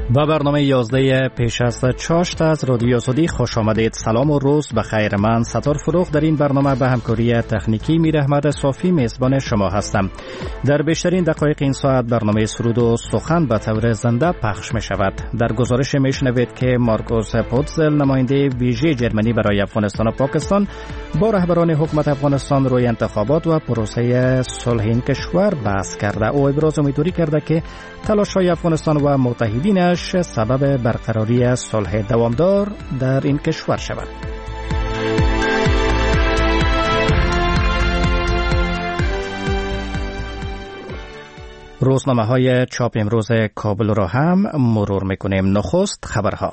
با برنامه 11 پیش از چاشت از رادیو آزادی خوش آمدید. سلام و روز بخیر. من ستار فروغ در این برنامه به همکاری تکنیکی میر احمد صافی میزبان شما هستم. در بیشترین دقایق این ساعت برنامه سرود و سخن به طور زنده پخش می شود. در گزارش می شنوید که مارکوس پوتزل نماینده ویژه جرمنی برای افغانستان و پاکستان با رهبران حکومت افغانستان روی انتخابات و پروسه صلح این کشور بحث کرده. او ابراز امیدواری کرده که تلاش‌های افغانستان و متحدینش سبب برقراری صلح دوامدار در این کشور شود. روزنامه‌های چاپ امروز کابل را هم مرور می‌کنیم. نخست خبرها.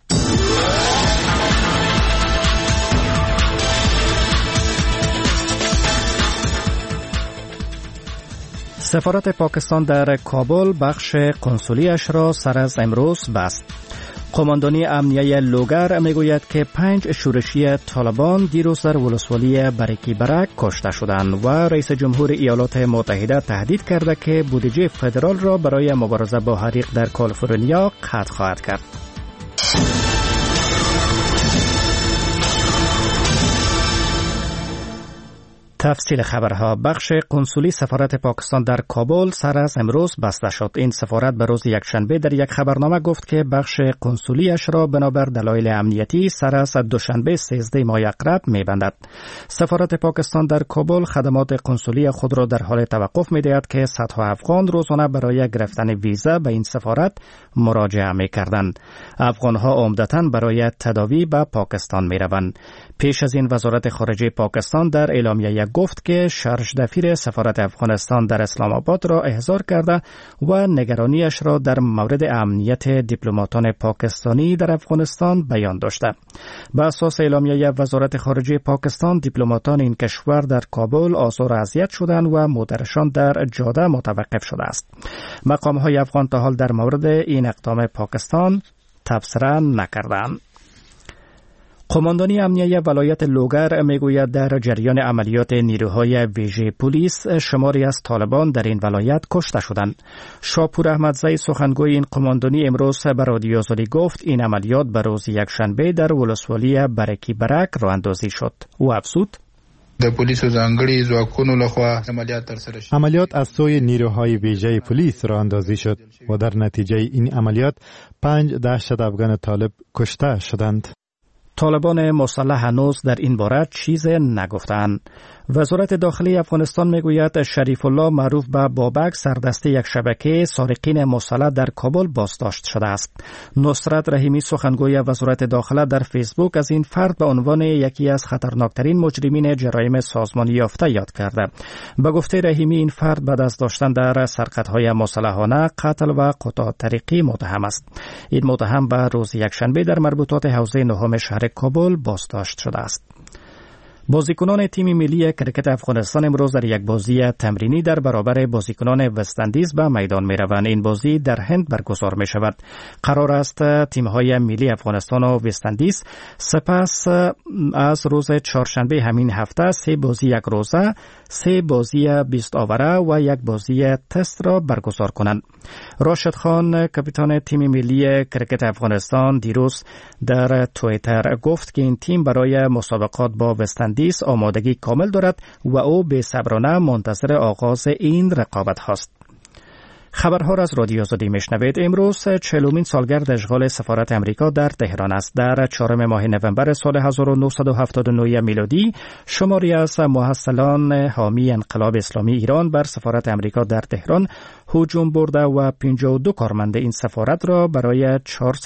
سفارت پاکستان در کابل بخش کنسولیش را سر از امروز بست. قماندانی امنیه لوگر میگوید که 5 شورشی طالبان دیروز در ولسوالی برکی برک کشته شدند و رئیس جمهور ایالات متحده تهدید کرده که بودجه فدرال را برای مبارزه با حریق در کالیفرنیا قطع خواهد کرد. تفصیل خبرها. بخش کنسولی سفارت پاکستان در کابل سر از امروز بسته شد. این سفارت به روز یکشنبه در یک خبرنامه گفت که بخش کنسولیش را بنابر دلایل امنیتی سر از دوشنبه 13 ماه اقرب می‌بندد. سفارت پاکستان در کابل خدمات کنسولی خود را در حال توقف می‌دهد که صدها افغان روزانه برای گرفتن ویزا به این سفارت مراجعه می‌کردند. افغان‌ها عمدتاً برای تداوی به پاکستان می‌روند. پیش از این وزارت خارجه پاکستان در اعلامیه گفت که شارژ دفیر سفارت افغانستان در اسلام آباد را احضار کرده و نگرانیش را در مورد امنیت دیپلماتان پاکستانی در افغانستان بیان داشته. به اساس اعلامیه وزارت خارجه پاکستان، دیپلماتان این کشور در کابل آزار و اذیت شدند و مادرشان در جاده متوقف شده است. مقام‌های افغان تا حال در مورد این اقدام پاکستان تبصره نکردند. قماندانی امنیه ولایت لوگر میگوید در جریان عملیات نیروهای ویژه پلیس شماری از طالبان در این ولایت کشته شدند. شاپور احمدزی سخنگوی این قماندانی امروز به رادیو آزادی گفت این عملیات به روز یکشنبه در ولسوالی برکی برک راه اندازی شد. او افزود: د پولیسو ځانګړي ځواکونو لخوا عملیات از سوی نیروهای ویژه پلیس راه اندازی شد و در نتیجه این عملیات 5 دهشت افغان طالب کشته شدند. طالبان مسلح هنوز در این باره چیز نگفتند. وزارت داخلی افغانستان میگوید شریف الله معروف به بابک سردسته یک شبکه سارقین مسلح در کابل بازداشت شده است. نصرت رحیمی سخنگوی وزارت داخله در فیسبوک از این فرد به عنوان یکی از خطرناکترین مجرمین جرایم سازمانی یافته یاد کرده. به گفته رحیمی این فرد بعد از داشتن در سرقت‌های مسلحانه، قتل و قطاع طریقی متهم است. این متهم به روز یکشنبه در مربوطات حوزه نهم شهر کابل بازداشت شده است. بازیکنان تیم ملی کرکت افغانستان امروز در یک بازی تمرینی در برابر بازیکنان وست‌اندیز به میدان می روند. این بازی در هند برگزار می شود. قرار است تیم‌های ملی افغانستان و وست‌اندیز سپس از روز چهارشنبه همین هفته 3 بازی یک روزه، 3 بازی 20 آوره و 1 بازی تست را برگزار کنند. راشد خان کاپیتان تیم ملی کرکت افغانستان دیروز در توییتر گفت که این تیم برای مسابقات با وست‌اندیز آمادگی کامل دارد و او بی‌صبرانه منتظر آغاز این رقابت هاست. خبرها را از رادیو آزادی میشنوید. امروز 40مین سالگرد اشغال سفارت امریکا در تهران است. در 4 ماه نوامبر سال 1979 میلادی شماری از محصلان حامی انقلاب اسلامی ایران بر سفارت امریکا در تهران هجوم برده و 52 کارمند این سفارت را برای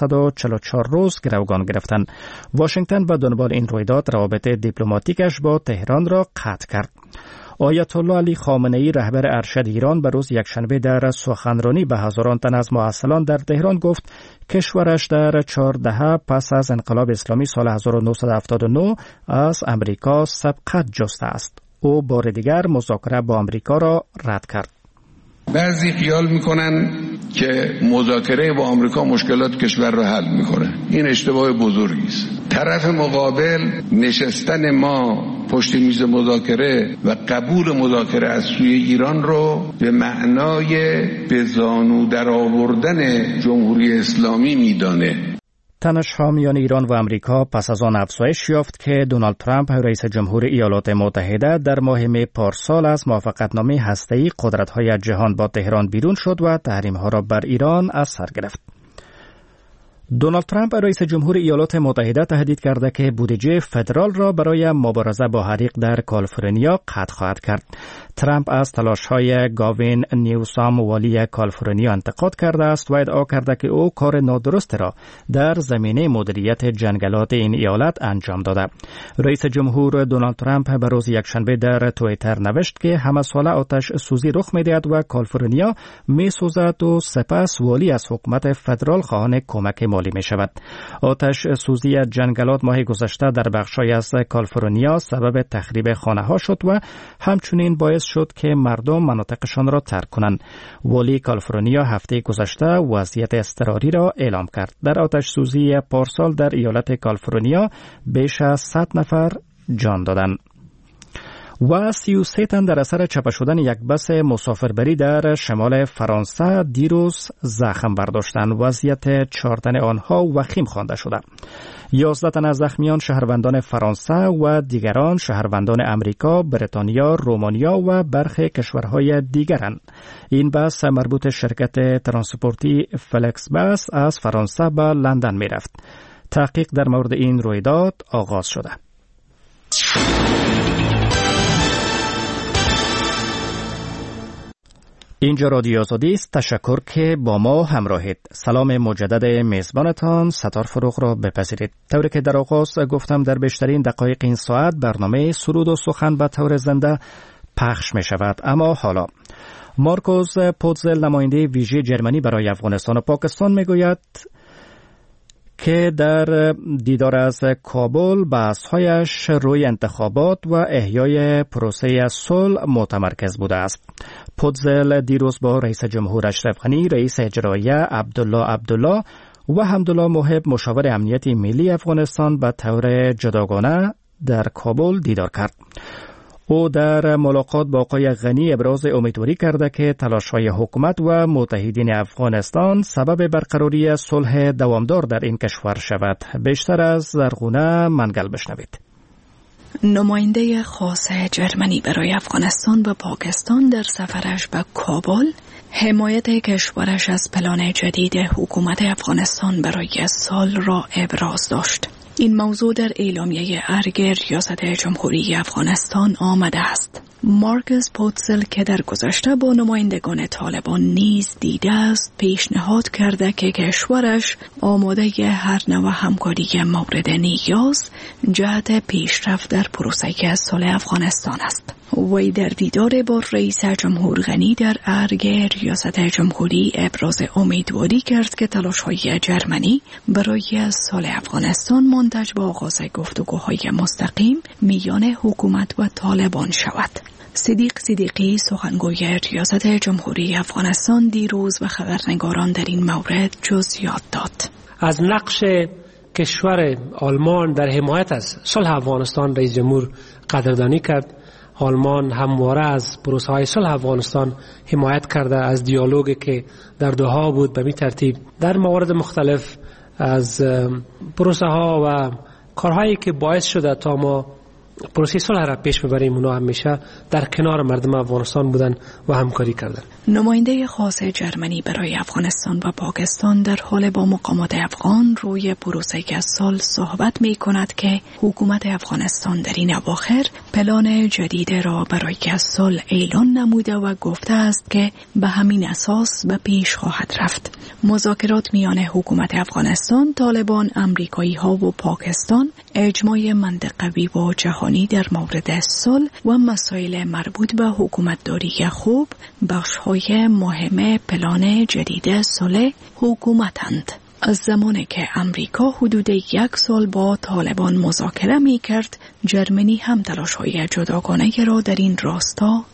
444 روز گروگان گرفتند. واشنگتن به دنبال این رویداد روابط دیپلماتیکش با تهران را قطع کرد. آیت الله علی خامنه‌ای رهبر ارشد ایران به روز یکشنبه در سخنرانی به هزاران تن از محصلان در تهران گفت کشورش در 4 دهه پس از انقلاب اسلامی سال 1979 از امریکا سبقت جسته است. او بار دیگر مذاکره با امریکا را رد کرد. بعضی خیال میکنن که مذاکره با آمریکا مشکلات کشور را حل میکنه. این اشتباه بزرگی است. طرف مقابل نشستن ما پشت میز مذاکره و قبول مذاکره از سوی ایران رو به معنای به زانو در آوردن جمهوری اسلامی میدانه. تنش‌ها میان ایران و امریکا پس از آن افزایش یافت که دونالد ترامپ رئیس جمهور ایالات متحده در ماه می پارسال از موافقتنامه هسته‌ای قدرت‌های جهان با تهران بیرون شد و تحریم‌ها را بر ایران از سر گرفت. دونالد ترامپ رئیس جمهور ایالات متحده تهدید کرده که بودجه فدرال را برای مبارزه با حریق در کالیفرنیا قطع خواهد کرد. ترامپ از تلاش‌های گاوین نیوسام والی کالیفرنیا انتقاد کرده است و ادعا کرده که او کار نادرست را در زمینه مدیریت جنگلات این ایالت انجام داده. رئیس جمهور دونالد ترامپ به روز یکشنبه در توییتر نوشت که همه ساله آتش سوزی رخ می‌دهد و کالیفرنیا می‌سوزد و سپس والی از حکومت فدرال خواهان کمک مالی می‌شود. آتش سوزی جنگلات ماه گذشته در بخش‌های از کالیفرنیا سبب تخریب خانه‌ها شد و همچنین باعث شد که مردم مناطقشان را ترک کنند. والی کالیفرنیا هفته گذشته وضعیت اضطراری را اعلام کرد. در آتش سوزی پارسال در ایالت کالیفرنیا بیش از 100 نفر جان دادند. و 33 تن در اثر چپه شدن یک بس مسافربری در شمال فرانسه دیروز زخم برداشتند. وضعیت 4 تن آنها وخیم خوانده شده. 11 تن از زخمیان شهروندان فرانسه و دیگران شهروندان امریکا، بریتانیا، رومانیا و برخی کشورهای دیگرند. این بس مربوط شرکت ترانسپورتی فلکس بس از فرانسه به لندن می رفت. تحقیق در مورد این رویداد آغاز شده. اینجا رادیو آزادی است. تشکر که با ما همراهید. سلام مجدد میزبانتان ستار فروغ را بپذیرید. طوری که در آغاز گفتم در بیشترین دقایق این ساعت برنامه سرود و سخن به طور زنده پخش می شود. اما حالا مارکوس پوتزل نماینده ویژه جرمنی برای افغانستان و پاکستان می گوید که در دیدار از کابل بحث‌هایش روی انتخابات و احیای پروسه صلح متمرکز بوده است. پوتزل دیروز با رئیس جمهور اشرف غنی، رئیس اجرایی عبدالله و حمدالله محب مشاور امنیت ملی افغانستان به طور جداگانه در کابل دیدار کرد. او در ملاقات با آقای غنی ابراز امیدواری کرده که تلاش‌های حکومت و متحدین افغانستان سبب برقراری صلح دوامدار در این کشور شود. بیشتر از زرغونه منگل بشنوید. نماینده خاص جرمنی برای افغانستان و پاکستان در سفرش به کابل حمایت کشورش از پلان جدید حکومت افغانستان برای صلح را ابراز داشت. این موضوع در اعلامیه ارگ ریاست جمهوری افغانستان آمده است. مارکوس پوتزل که در گذشته با نمایندگان طالبان نیز دیده است، پیشنهاد کرده که کشورش آماده هر نوع همکاری مورد نیاز جهت پیشرفت در پروسه صلح افغانستان است. وی در دیدار با رئیس جمهور غنی در ارگ ریاست جمهوری ابراز امیدواری کرد که تلاش‌های جرمنی برای صلح افغانستان منتج به آغاز گفتگوهای مستقیم میان حکومت و طالبان شود. صدیق صدیقی سخنگوی ریاست جمهوری افغانستان دیروز به خبرنگاران در این مورد جزئیات داد. از نقش کشور آلمان در حمایت از صلح افغانستان رئیس جمهور قدردانی کرد. آلمان همواره از پروسه های صلح افغانستان حمایت کرده، از دیالوگی که در دوحه بود به می ترتیب در موارد مختلف از پروسه ها و کارهایی که باعث شده تا ما پروسه صلح را پیش ببریم، اونا همیشه در کنار مردم افغانستان بودن و همکاری کردن. نماینده خاص جرمنی برای افغانستان و پاکستان در حال با مقامات افغان روی پروسه صلح صحبت می کند که حکومت افغانستان در این اواخر پلان جدید را برای صلح اعلان نموده و گفته است که به همین اساس به پیش خواهد رفت. مذاکرات میان حکومت افغانستان، طالبان، امریکایی ها و پاکستان اجماع منطقوی و جهانی در مورد صلح و مسائل مربوط به حکومتداری خوب بخش‌های مهم پلان جدید صلح حکومتند. از زمانی که امریکا حدود 1 سال با طالبان مذاکره می کرد، جرمنی هم تلاش‌های جداگانه را در این راستا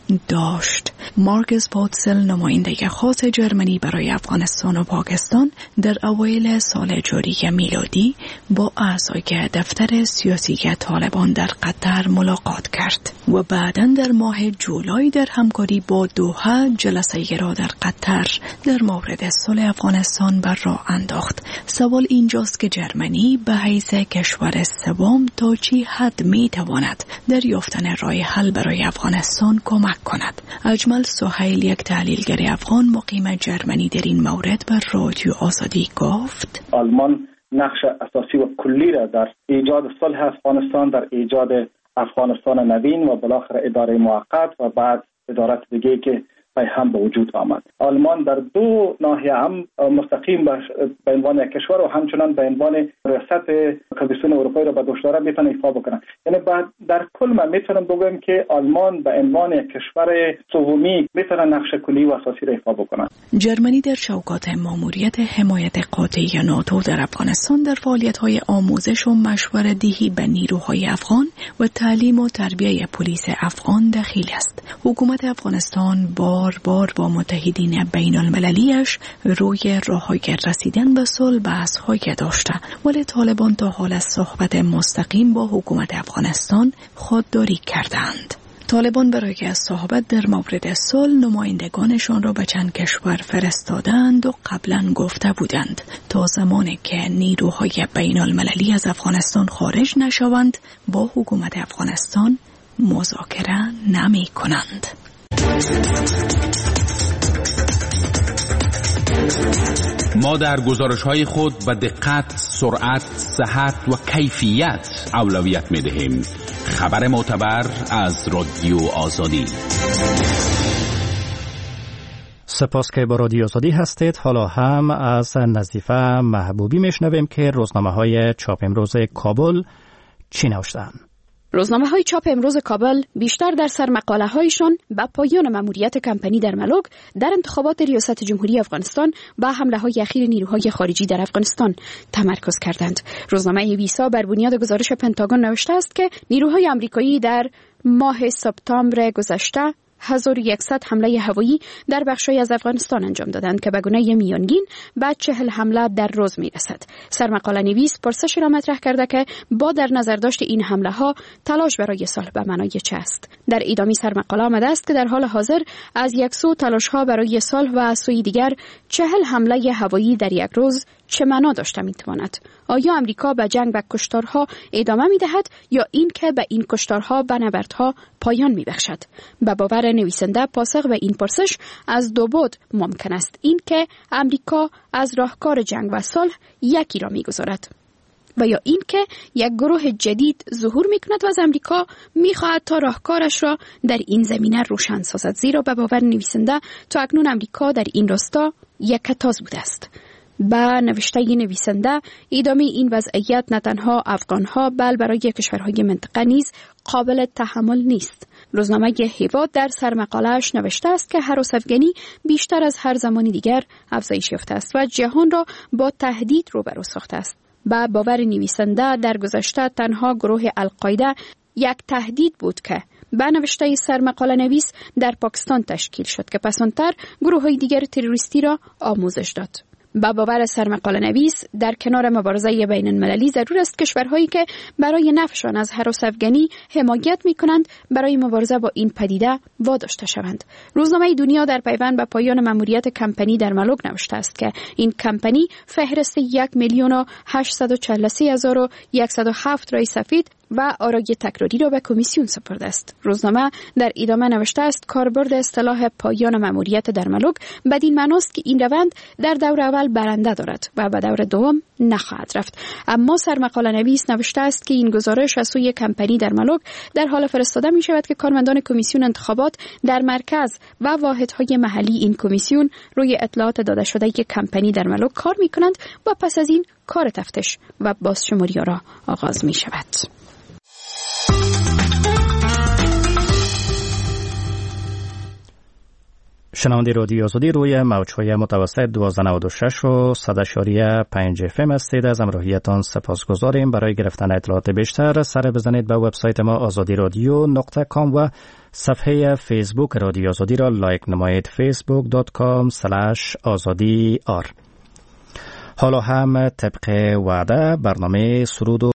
داشت. مارکس پوتسل، نماینده خاص جرمنی برای افغانستان و پاکستان، در اوایل سال جاری میلادی با اعضای دفتر سیاسی طالبان در قطر ملاقات کرد و بعداً در ماه جولای در همکاری با دوحه جلسه را در قطر در مورد صلح افغانستان بر راه انداخت. سوال اینجاست که جرمنی به حیث کشور سوم تا چی حد می تواند در یافتن راه حل برای افغانستان کمک کند. اجمل سهیل، یک تحلیلگر افغان مقیم جرمنی، در این مورد بر رادیو آزادی گفت: آلمان نقش اساسی و کلی را در ایجاد صلح افغانستان، در ایجاد افغانستان نوین و بالاخره اداره موقت و بعد ادارات دیگه که هم به وجود آمد. آلمان در دو ناحیه هم مستقیم به عنوان کشور و همچنان به عنوان ریاست کمیسیون اروپایی را به دوش داره میتونه ایفا بکنه. یعنی در کل من میتونم بگم که آلمان به عنوان کشور سومی میتونه نقش کلی و اساسی را ایفا بکنه. جرمنی در شوکات ماموریت حمایت قاطع ناتو در افغانستان در فعالیت‌های آموزش و مشورت دهی به نیروهای افغان و تعلیم و تربیت پلیس افغان دخیل است. حکومت افغانستان بار با متحدین بین المللیش روی راه‌های رسیدن به صلح بحث‌های داشته، ولی طالبان تا حال از صحبت مستقیم با حکومت افغانستان خودداری کردند. طالبان برای صحبت در مورد صلح نمایندگانشان را به چند کشور فرستادند و قبلا گفته بودند تا زمانی که نیروهای بین المللی از افغانستان خارج نشوند با حکومت افغانستان مذاکره نمی کنند. ما در گزارش‌های خود به دقت، سرعت، صحت و کیفیت اولویت می‌دهیم. خبر معتبر از رادیو آزادی. سپاس که با رادیو آزادی هستید. حالا هم از نظیفه محبوبی میشنویم که روزنامه‌های چاپ امروز کابل چی نوشتند. روزنامه‌های چاپ امروز کابل بیشتر در سرمقاله‌هایشان به پایان مأموریت کمپنی در ملوک در انتخابات ریاست جمهوری افغانستان و حمله‌های اخیر نیروهای خارجی در افغانستان تمرکز کردند. روزنامه ویسا بر بنیاد گزارش پنتاگون نوشته است که نیروهای آمریکایی در ماه سپتامبر گذشته 1100 حمله هوایی در بخش‌های از افغانستان انجام دادند که به گونه میانگین به 40 حمله در روز می‌رسد. سرمقاله نویس پرسشی را مطرح کرده که با در نظر داشت این حمله‌ها تلاش برای صلح به معنای چه است. در ادامه سرمقاله آمده است که در حال حاضر از یک سو تلاش‌ها برای صلح و از سوی دیگر 40 حمله هوایی در یک روز چه معنا داشته می‌تواند؟ آیا امریکا به جنگ و کشتارها ادامه می‌دهد یا این که به این کشتارها و نبردها پایان می‌بخشد؟ به باور نویسنده پاسخ به این پرسش از دو بعد ممکن است. این که امریکا از راهکار جنگ و صلح یکی را می‌گذارد و یا این که یک گروه جدید ظهور می‌کند و از امریکا می‌خواهد تا راهکارش را در این زمینه روشن سازد. زیرا به باور نویسنده تا اکنون امریکا در این راستا یک کتاز بوده است. با نوشته نویسنده ادامه این وضعیت نه تنها افغانها بل برای کشورهای منطقه نیز قابل تحمل نیست. روزنامه هیواد در سرمقاله‌اش نوشته است که هراس افغانی بیشتر از هر زمانی دیگر افزایش یافته است و جهان را با تهدید روبرو ساخته است. با باور نویسنده در گذشته تنها گروه القاعده یک تهدید بود که به نوشته سرمقاله نویس در پاکستان تشکیل شد که پسانتر گروه‌های دیگر تروریستی را آموزش داد. با باور سرمقاله نویس در کنار مبارزه بین المللی ضرور است کشورهایی که برای نفعشان از هراس افغانی حمایت می‌کنند برای مبارزه با این پدیده واداشته شوند. روزنامه دنیا در پیوند به پایان مأموریت کمپانی در ملوک نوشته است که این کمپانی فهرست 1,843,107 رای سفید و آرای تکراری را به کمیسیون سپرده است. روزنامه در ادامه نوشته است کاربرد اصطلاح پایان مأموریت در ملوک بدین معناست که این روند در دور اول برنده دارد و به دور دوم نخواهد رفت. اما سرمقاله نویس نوشته است که این گزارش از سوی کمپانی در ملوک در حال فرستاده می شود که کارمندان کمیسیون انتخابات در مرکز و واحدهای محلی این کمیسیون روی اطلاعات داده شده که کمپانی در ملوک کار می کنند و پس از این کار تفتیش و بازشماری را آغاز می شود. شنونده رادیو آزادی روی موج‌های متوسط 1296 و 100.5 FM هستید. از همراهیتان سپاسگزاریم. برای گرفتن اطلاعات بیشتر سر بزنید به وبسایت ما azadiradyo.com و صفحه فیسبوک رادیو آزادی را لایک نمایید. facebook.com/azadiar. حالا هم طبق وعده برنامه سرود